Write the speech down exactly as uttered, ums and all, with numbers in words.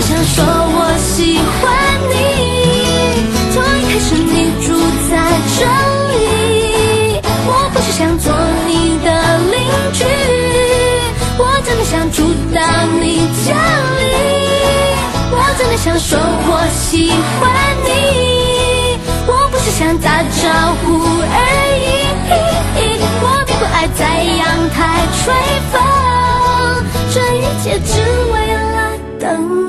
想说我喜欢你，从一开始你住在这里，我不是想做你的邻居，我真的想住到你家里，我真的想说我喜欢你，我不是想打招呼而已，我并不爱在阳台吹风，这一切只为了等你。